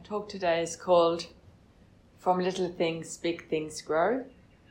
talk today is called From Little Things, Big Things Grow.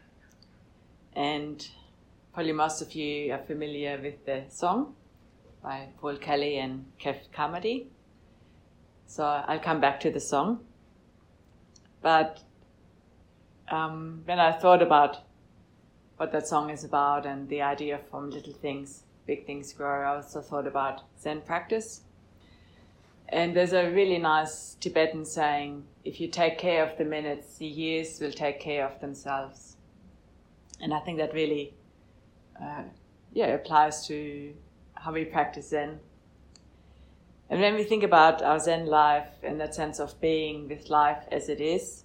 And probably most of you are familiar with the song by Paul Kelly and Kev Carmody. So I'll come back to the song. But when I thought about what that song is about and the idea of from little things, big things grow, I also thought about Zen practice. And there's a really nice Tibetan saying, if you take care of the minutes, the years will take care of themselves. And I think that really applies to how we practice Zen. And when we think about our Zen life in that sense of being with life as it is,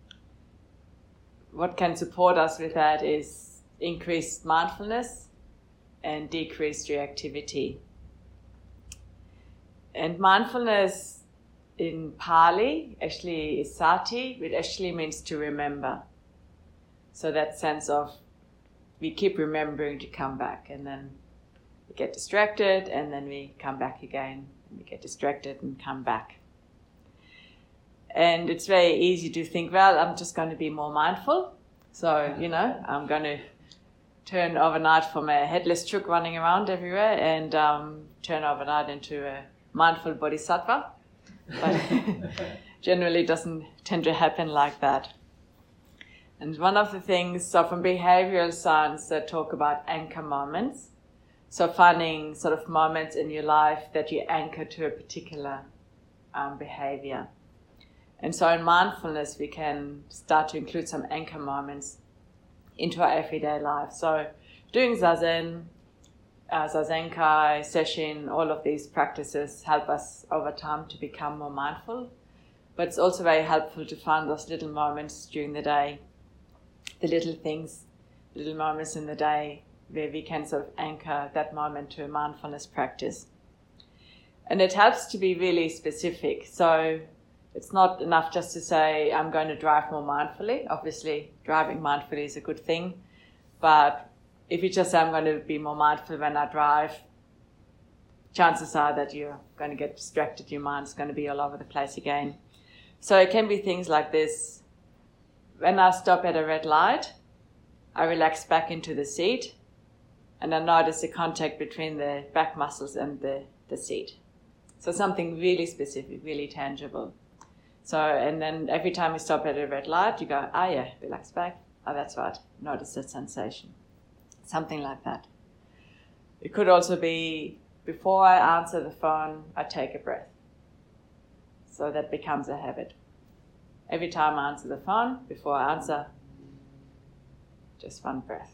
what can support us with that is increased mindfulness and decreased reactivity. And mindfulness in Pali actually is sati, which actually means to remember. So that sense of we keep remembering to come back, and then we get distracted, and then we come back again, and we get distracted and come back. And it's very easy to think, well, I'm just going to be more mindful. So, I'm going to turn overnight from a headless chook running around everywhere and turn overnight into a mindful bodhisattva. But generally doesn't tend to happen like that. And one of the things, so from behavioral science, that talk about anchor moments. So finding sort of moments in your life that you anchor to a particular behavior. And so in mindfulness, we can start to include some anchor moments into our everyday life. So doing Zazen, Zazenkai, Sesshin, all of these practices help us over time to become more mindful. But it's also very helpful to find those little moments during the day, the little things, little moments in the day where we can sort of anchor that moment to a mindfulness practice. And it helps to be really specific. So it's not enough just to say, I'm going to drive more mindfully. Obviously, driving mindfully is a good thing. But if you just say, I'm going to be more mindful when I drive, chances are that you're going to get distracted. Your mind's going to be all over the place again. So it can be things like this. When I stop at a red light, I relax back into the seat, and I notice the contact between the back muscles and the seat. So something really specific, really tangible. So, and then every time you stop at a red light, you go, relax back. Oh, that's right. Notice that sensation. Something like that. It could also be, before I answer the phone, I take a breath. So that becomes a habit. Every time I answer the phone, before I answer, just one breath.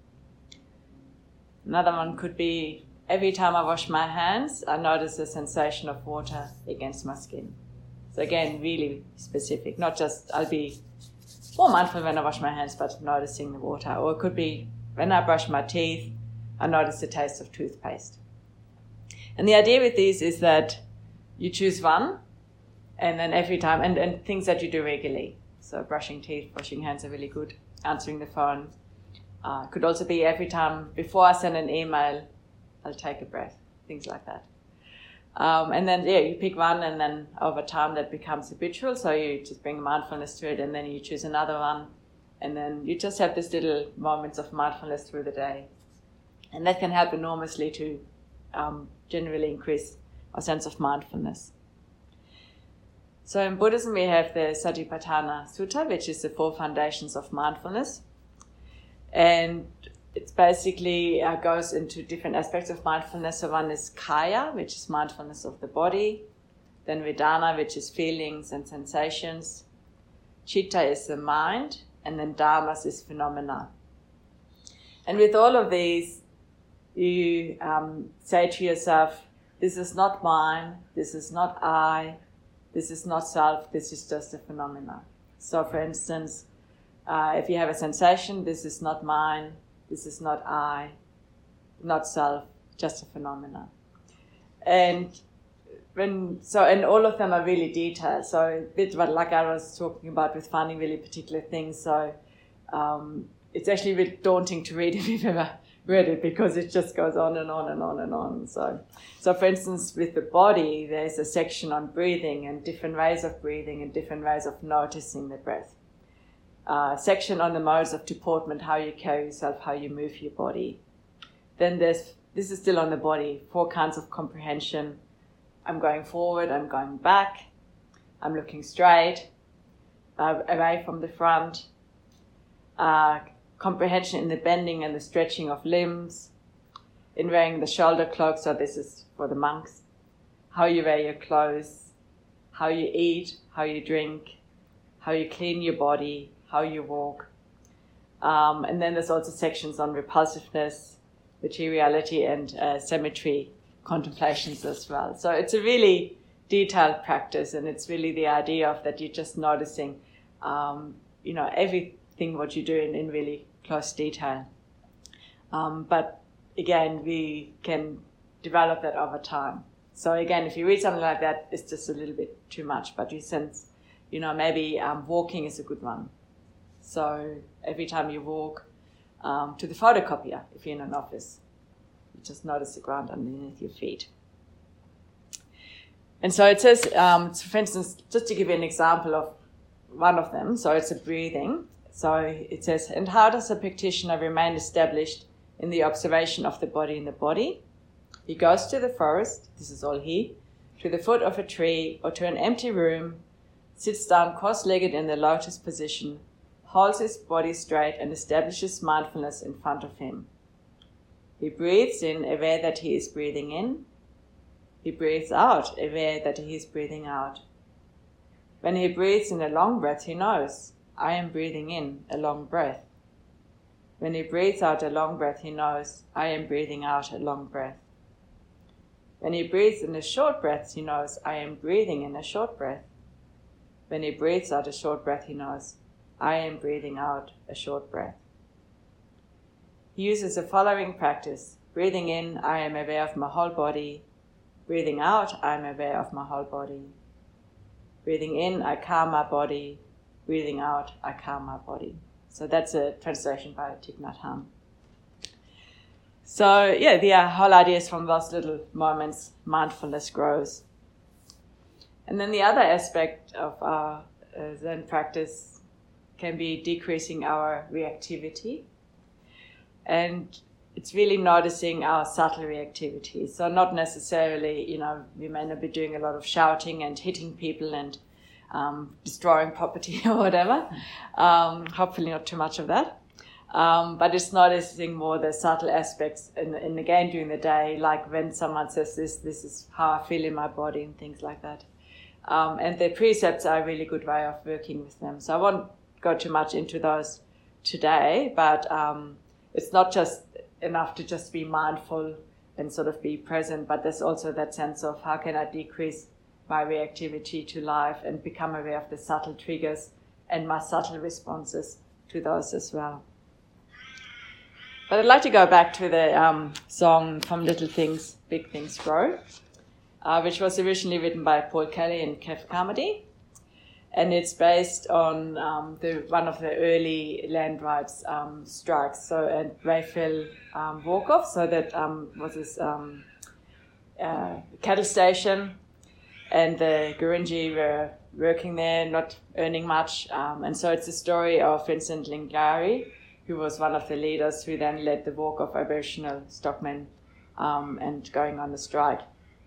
Another one could be, every time I wash my hands, I notice the sensation of water against my skin. So again, really specific. Not just, I'll be more mindful when I wash my hands, but noticing the water. Or it could be, when I brush my teeth, I notice the taste of toothpaste. And the idea with these is that you choose one, and then every time, and things that you do regularly. So brushing teeth, washing hands are really good. Answering the phone. Could also be every time, before I send an email, I'll take a breath. Things like that. And then, you pick one, and then over time that becomes habitual. So you just bring mindfulness to it, and then you choose another one. And then you just have these little moments of mindfulness through the day. And that can help enormously to generally increase our sense of mindfulness. So in Buddhism, we have the Satipatthana Sutta, which is the 4 foundations of mindfulness. And it's basically goes into different aspects of mindfulness. So one is Kaya, which is mindfulness of the body. Then Vedana, which is feelings and sensations. Chitta is the mind. And then Dhammas is phenomena. And with all of these, you say to yourself, this is not mine, this is not I, this is not self, this is just a phenomena. So for instance, if you have a sensation, this is not mine, this is not I, not self, just a phenomena. And all of them are really detailed. So a bit like I was talking about with finding really particular things. So it's actually a bit daunting to read if you've ever read it because it just goes on and on and on and on. So for instance, with the body, there's a section on breathing and different ways of breathing and different ways of noticing the breath. Section on the modes of deportment, how you carry yourself, how you move your body. Then this is still on the body, 4 kinds of comprehension. I'm going forward, I'm going back, I'm looking straight, away from the front. Comprehension in the bending and the stretching of limbs, in wearing the shoulder cloak, so this is for the monks, how you wear your clothes, how you eat, how you drink, how you clean your body, how you walk. And then there's also sections on repulsiveness, materiality, and symmetry contemplations as well. So it's a really detailed practice, and it's really the idea of that you're just noticing, everything what you do in really close detail. But again, we can develop that over time. So again, if you read something like that, it's just a little bit too much, but you sense, maybe walking is a good one. So every time you walk to the photocopier, if you're in an office, you just notice the ground underneath your feet. And so it says, for instance, just to give you an example of one of them, so it's a breathing. So it says, and how does a practitioner remain established in the observation of the body in the body? He goes to the forest, this is all he, to the foot of a tree or to an empty room, sits down cross-legged in the lotus position, holds his body straight and establishes mindfulness in front of him. He breathes in, aware that he is breathing in. He breathes out, aware that he is breathing out. When he breathes in a long breath, he knows, I am breathing in a long breath. When he breathes out a long breath, he knows, I am breathing out a long breath. When he breathes in a short breath, he knows, I am breathing in a short breath. When he breathes out a short breath, he knows, I am breathing out a short breath. He uses the following practice. Breathing in, I am aware of my whole body. Breathing out, I am aware of my whole body. Breathing in, I calm my body. Breathing out, I calm my body. So that's a translation by Thich Nhat Hanh. So yeah, the whole idea is from those little moments, mindfulness grows. And then the other aspect of our Zen practice can be decreasing our reactivity. And it's really noticing our subtle reactivity. So not necessarily, we may not be doing a lot of shouting and hitting people and destroying property or whatever. Hopefully not too much of that. But it's noticing more the subtle aspects in again during the day, like when someone says this is how I feel in my body and things like that. And the precepts are a really good way of working with them. So I won't go too much into those today, but it's not just enough to just be mindful and sort of be present, but there's also that sense of how can I decrease my reactivity to life and become aware of the subtle triggers and my subtle responses to those as well. But I'd like to go back to the song From Little Things, Big Things Grow, which was originally written by Paul Kelly and Kev Carmody. And it's based on one of the early land rights strikes. So at Raphael Walkoff, so that was this cattle station, and the Gurindji were working there, not earning much. And so it's the story of Vincent Lingari, who was one of the leaders who then led the walk of Aboriginal stockmen and going on the strike.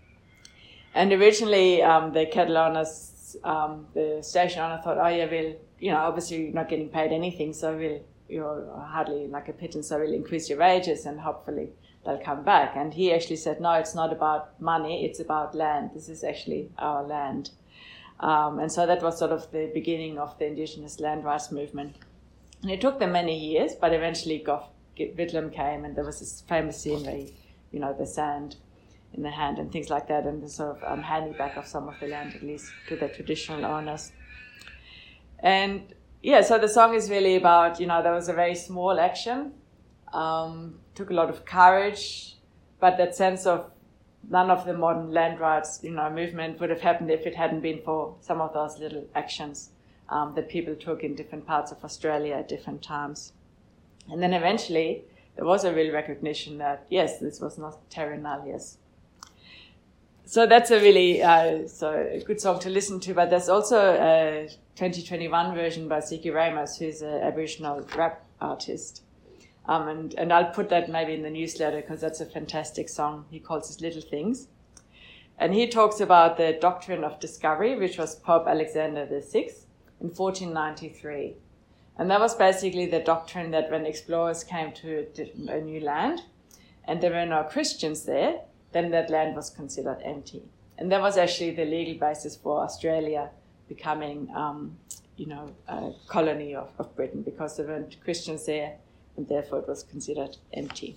And originally the cattle owners, the station owner thought, obviously you're not getting paid anything, so you're hardly like a pittance, so we'll increase your wages and hopefully they'll come back. And he actually said, no, it's not about money, it's about land. This is actually our land. And so that was sort of the beginning of the Indigenous land rights movement. And it took them many years, but eventually Gough Whitlam came, and there was this famous scene where, the sand in the hand and things like that, and the sort of handing back of some of the land, at least to the traditional owners. And yeah, so the song is really about, there was a very small action, took a lot of courage, but that sense of none of the modern land rights, movement would have happened if it hadn't been for some of those little actions that people took in different parts of Australia at different times. And then eventually there was a real recognition that, yes, this was not terra nullius. So that's a really a good song to listen to, but there's also a 2021 version by Siki Ramos, who's an Aboriginal rap artist. And I'll put that maybe in the newsletter because that's a fantastic song. He calls it Little Things. And he talks about the doctrine of discovery, which was Pope Alexander VI in 1493. And that was basically the doctrine that when explorers came to a new land and there were no Christians there, then that land was considered empty. And that was actually the legal basis for Australia becoming, a colony of Britain, because there weren't Christians there, and therefore it was considered empty.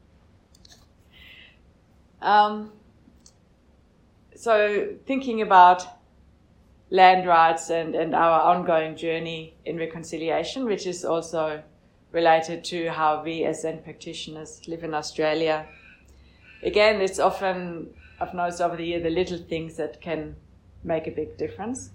So thinking about land rights and our ongoing journey in reconciliation, which is also related to how we as Zen practitioners live in Australia. Again, it's often, I've noticed over the year, the little things that can make a big difference.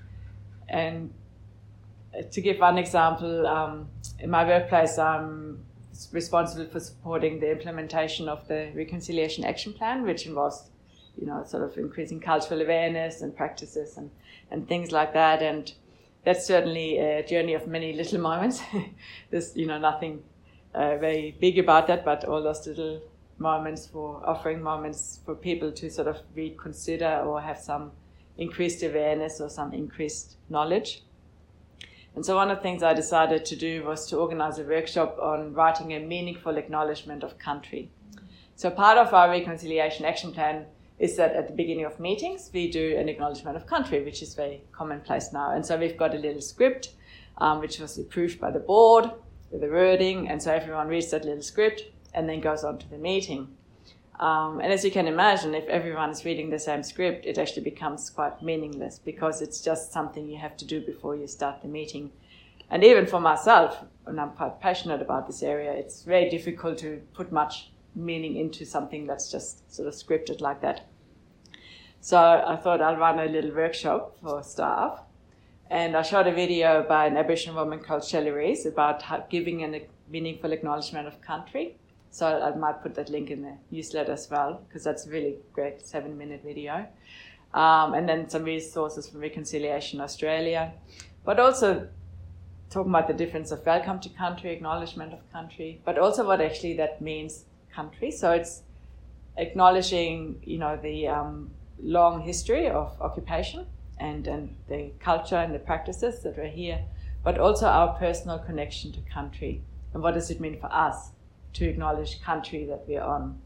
And to give one example, in my workplace, I'm responsible for supporting the implementation of the Reconciliation Action Plan, which involves, sort of increasing cultural awareness and practices and things like that. And that's certainly a journey of many little moments. There's, nothing very big about that, but all those little offering moments for people to sort of reconsider or have some increased awareness or some increased knowledge. And so one of the things I decided to do was to organize a workshop on writing a meaningful acknowledgement of country. So part of our Reconciliation Action Plan is that at the beginning of meetings, we do an acknowledgement of country, which is very commonplace now. And so we've got a little script, which was approved by the board with the wording. And so everyone reads that little script and then goes on to the meeting. And as you can imagine, if everyone is reading the same script, it actually becomes quite meaningless because it's just something you have to do before you start the meeting. And even for myself, and I'm quite passionate about this area, it's very difficult to put much meaning into something that's just sort of scripted like that. So I thought I'll run a little workshop for staff. And I shot a video by an Aboriginal woman called Shelley Rees about giving a meaningful acknowledgement of country. So I might put that link in the newsletter as well, because that's a really great 7-minute video. And then some resources from Reconciliation Australia. But also talking about the difference of welcome to country, acknowledgement of country, but also what actually that means, country. So it's acknowledging, the long history of occupation and the culture and the practices that were here, but also our personal connection to country. And what does it mean for us to acknowledge country that we're on?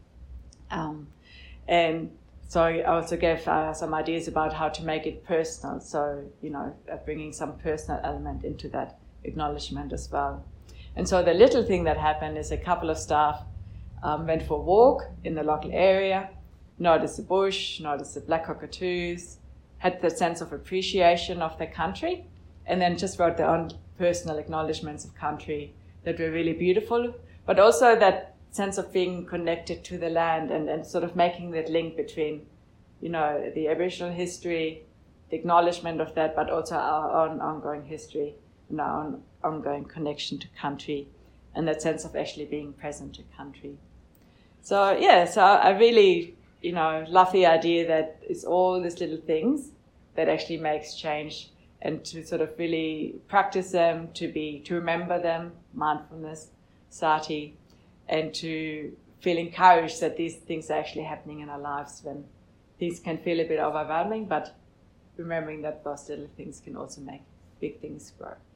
And so I also gave some ideas about how to make it personal. So, bringing some personal element into that acknowledgement as well. And so the little thing that happened is a couple of staff went for a walk in the local area, noticed the bush, noticed the black cockatoos, had the sense of appreciation of their country, and then just wrote their own personal acknowledgements of country that were really beautiful, but also that sense of being connected to the land and sort of making that link between, the Aboriginal history, the acknowledgement of that, but also our own ongoing history and our own ongoing connection to country and that sense of actually being present to country. So I really, love the idea that it's all these little things that actually makes change, and to sort of really practice them, to remember them, mindfulness, sati, and to feel encouraged that these things are actually happening in our lives when things can feel a bit overwhelming, but remembering that those little things can also make big things grow.